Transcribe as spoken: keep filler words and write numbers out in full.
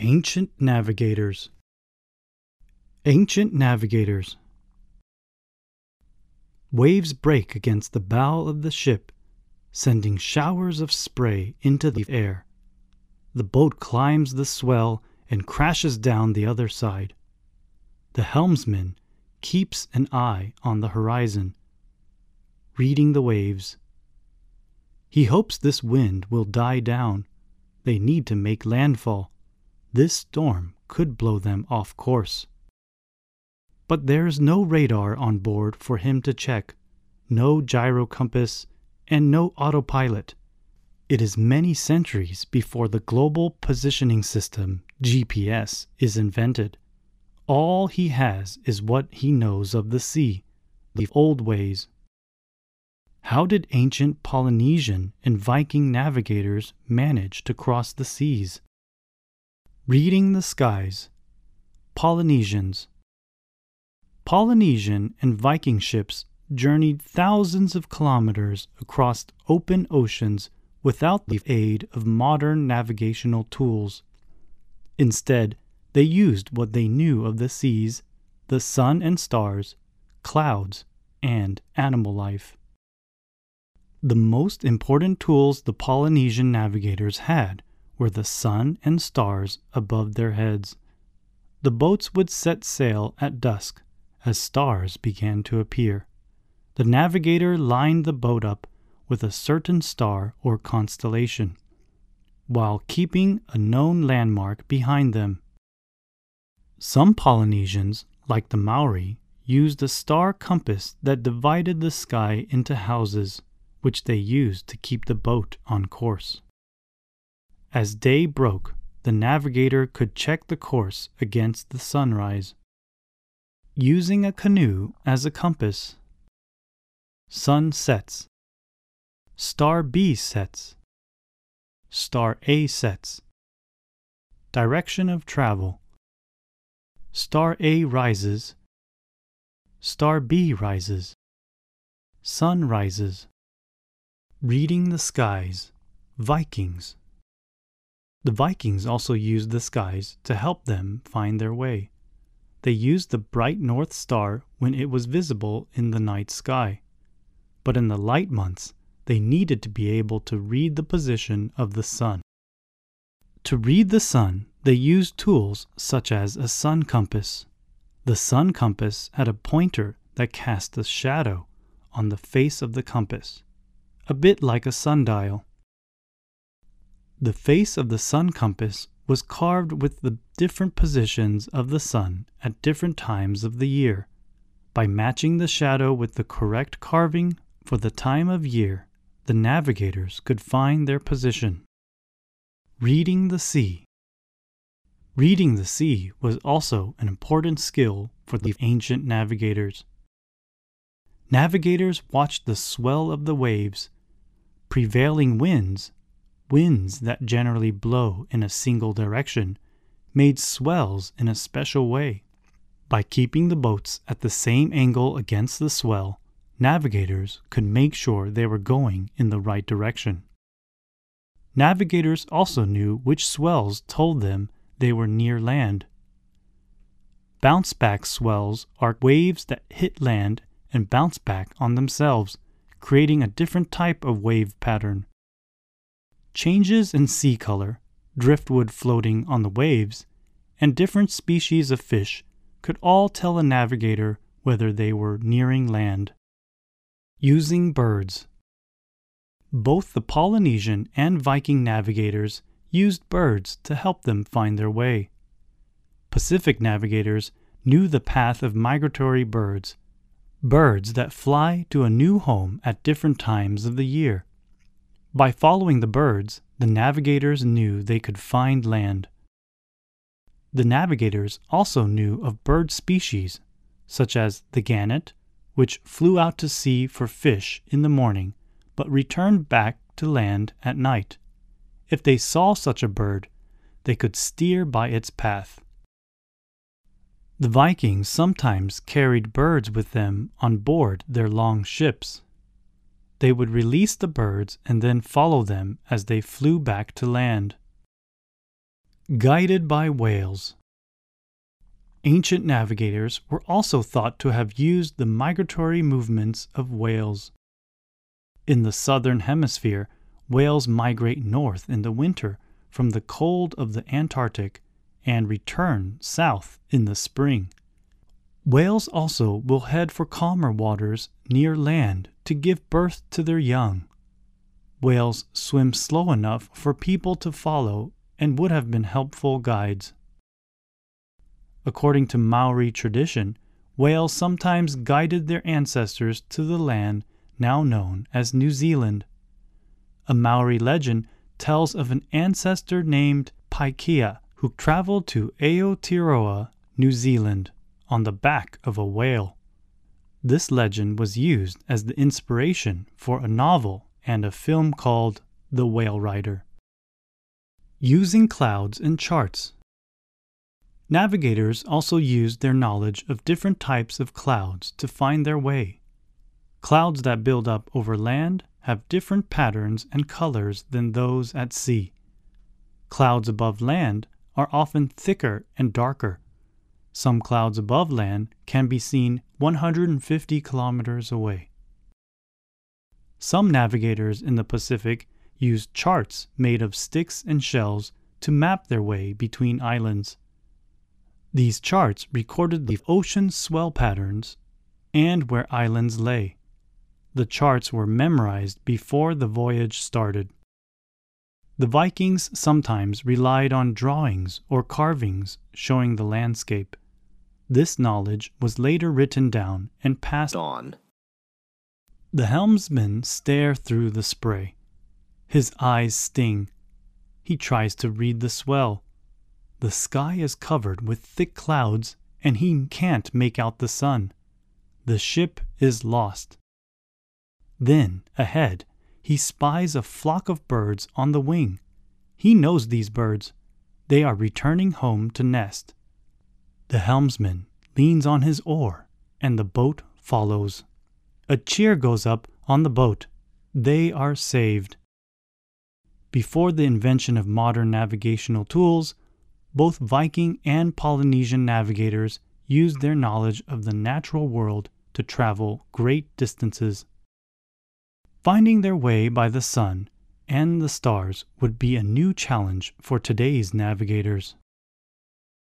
Ancient Navigators. Ancient Navigators. Waves break against the bow of the ship, sending showers of spray into the air. The boat climbs the swell and crashes down the other side. The helmsman keeps an eye on the horizon, reading the waves. He hopes this wind will die down. They need to make landfall. This storm could blow them off course. But there is no radar on board for him to check, no gyro compass, and no autopilot. It is many centuries before the Global Positioning System, G P S, is invented. All he has is what he knows of the sea, the old ways. How did ancient Polynesian and Viking navigators manage to cross the seas? Reading the skies. Polynesians. Polynesian and Viking ships journeyed thousands of kilometers across open oceans without the aid of modern navigational tools. Instead, they used what they knew of the seas, the sun and stars, clouds, and animal life. The most important tools the Polynesian navigators had were the sun and stars above their heads. The boats would set sail at dusk as stars began to appear. The navigator lined the boat up with a certain star or constellation, while keeping a known landmark behind them. Some Polynesians, like the Maori, used a star compass that divided the sky into houses, which they used to keep the boat on course. As day broke, the navigator could check the course against the sunrise. Using a canoe as a compass. Sun sets. Star B sets. Star A sets. Direction of travel. Star A rises. Star B rises. Sun rises. Reading the skies. Vikings. The Vikings also used the skies to help them find their way. They used the bright North Star when it was visible in the night sky. But in the light months, they needed to be able to read the position of the sun. To read the sun, they used tools such as a sun compass. The sun compass had a pointer that cast a shadow on the face of the compass, a bit like a sundial. The face of the sun compass was carved with the different positions of the sun at different times of the year. By matching the shadow with the correct carving for the time of year, the navigators could find their position. Reading the sea. Reading the sea was also an important skill for the ancient navigators. Navigators watched the swell of the waves, prevailing winds, winds that generally blow in a single direction, made swells in a special way. By keeping the boats at the same angle against the swell, navigators could make sure they were going in the right direction. Navigators also knew which swells told them they were near land. Bounce-back swells are waves that hit land and bounce back on themselves, creating a different type of wave pattern. Changes in sea color, driftwood floating on the waves, and different species of fish could all tell a navigator whether they were nearing land. Using birds. Both the Polynesian and Viking navigators used birds to help them find their way. Pacific navigators knew the path of migratory birds, birds that fly to a new home at different times of the year. By following the birds, the navigators knew they could find land. The navigators also knew of bird species, such as the gannet, which flew out to sea for fish in the morning, but returned back to land at night. If they saw such a bird, they could steer by its path. The Vikings sometimes carried birds with them on board their long ships. They would release the birds and then follow them as they flew back to land. Guided by whales. Ancient navigators were also thought to have used the migratory movements of whales. In the southern hemisphere, whales migrate north in the winter from the cold of the Antarctic and return south in the spring. Whales also will head for calmer waters near land to give birth to their young. Whales swim slow enough for people to follow and would have been helpful guides. According to Maori tradition, whales sometimes guided their ancestors to the land now known as New Zealand. A Maori legend tells of an ancestor named Paikea who traveled to Aotearoa, New Zealand, on the back of a whale. This legend was used as the inspiration for a novel and a film called The Whale Rider. Using clouds and charts. Navigators also used their knowledge of different types of clouds to find their way. Clouds that build up over land have different patterns and colors than those at sea. Clouds above land are often thicker and darker. Some clouds above land can be seen one hundred fifty kilometers away. Some navigators in the Pacific used charts made of sticks and shells to map their way between islands. These charts recorded the ocean swell patterns and where islands lay. The charts were memorized before the voyage started. The Vikings sometimes relied on drawings or carvings showing the landscape. This knowledge was later written down and passed on. The helmsman stares through the spray. His eyes sting. He tries to read the swell. The sky is covered with thick clouds, and he can't make out the sun. The ship is lost. Then, ahead, he spies a flock of birds on the wing. He knows these birds. They are returning home to nest. The helmsman leans on his oar, and the boat follows. A cheer goes up on the boat. They are saved. Before the invention of modern navigational tools, both Viking and Polynesian navigators used their knowledge of the natural world to travel great distances. Finding their way by the sun and the stars would be a new challenge for today's navigators.